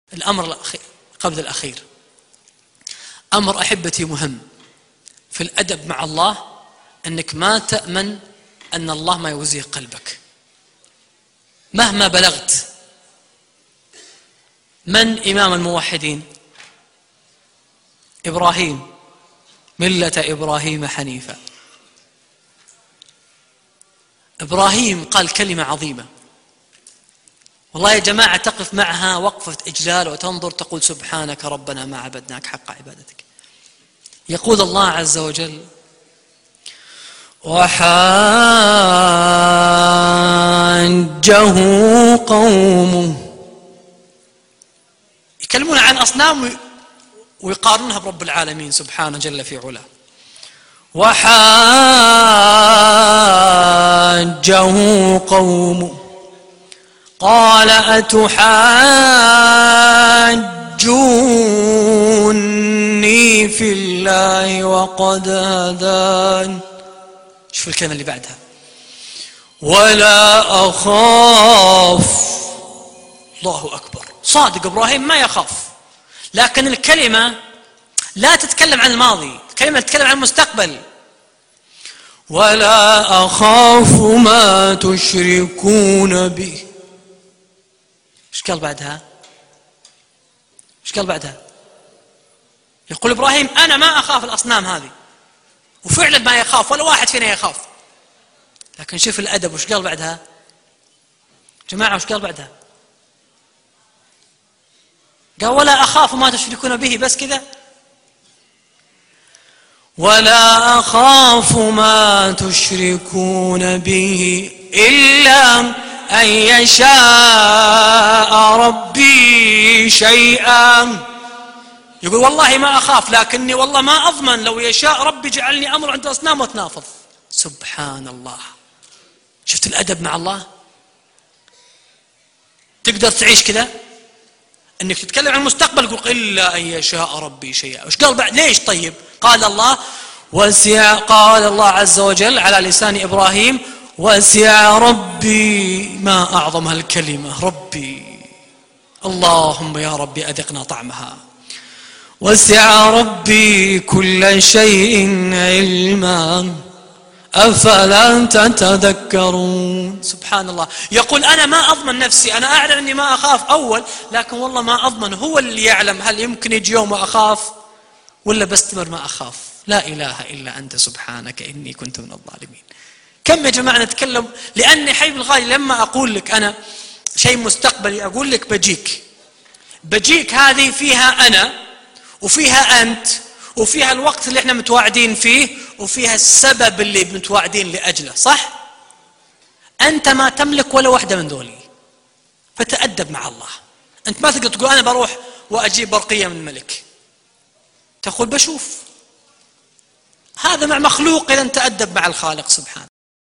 الأمر قبل الأخير، أمر أحبتي مهم في الأدب مع الله، أنك ما تأمن أن الله ما يزيغ قلبك مهما بلغت. من إمام الموحدين؟ إبراهيم، ملة إبراهيم حنيفا. إبراهيم قال كلمة عظيمة والله يا جماعة تقف معها وقفة إجلال وتنظر تقول سبحانك ربنا ما عبدناك حق عبادتك. يقول الله عز وجل: وحاجه قومه. يكلمون عن أصنام ويقارنها برب العالمين سبحانه جل في علاه. وحاجه قومه قال أتحاجوني في الله وقد هدان. شوف الكلمة اللي بعدها: ولا أخاف. الله أكبر، صادق إبراهيم ما يخاف، لكن الكلمة لا تتكلم عن الماضي، الكلمة تتكلم عن المستقبل. ولا أخاف ما تشركون به. ايش قال بعدها؟ ايش قال بعدها؟ يقول إبراهيم أنا ما أخاف الأصنام هذه، وفعلا ما يخاف ولا واحد فينا يخاف. لكن شوف الأدب وش قال بعدها جماعة، وش قال بعدها؟ قال ولا أخاف ما تشركون به، بس كذا. ولا أخاف ما تشركون به إلا أن يشاء ربي شيئا. يقول والله ما أخاف، لكني والله ما أضمن لو يشاء ربي جعلني أمر عند أصنام وتنافض. سبحان الله، شفت الأدب مع الله؟ تقدر تعيش كذا أنك تتكلم عن المستقبل يقول إلا أن يشاء ربي شيئا. وش قال بعد؟ ليش طيب؟ قال الله عز وجل على لسان إبراهيم: وسع ربي. ما أعظم هالكلمة، ربي. اللهم يا ربي أذقنا طعمها. وسع ربي كل شيء علما أفلا تتذكرون. سبحان الله، يقول أنا ما أضمن نفسي، أنا أعلم أني ما أخاف أول، لكن والله ما أضمن، هو اللي يعلم هل يمكن يجي يوم أخاف ولا بستمر ما أخاف. لا إله إلا أنت سبحانك إني كنت من الظالمين. كم يا جماعة نتكلم، لأني حبيب الغالي لما أقول لك أنا شيء مستقبلي أقول لك بجيك هذه فيها أنا وفيها أنت وفيها الوقت اللي احنا متواعدين فيه وفيها السبب اللي متواعدين لأجله، صح؟ أنت ما تملك ولا واحدة من ذولي، فتأدب مع الله. أنت ما تقدر تقول أنا بروح وأجيب برقية من الملك، تقول بشوف. هذا مع مخلوق إذا تأدب مع الخالق سبحانه.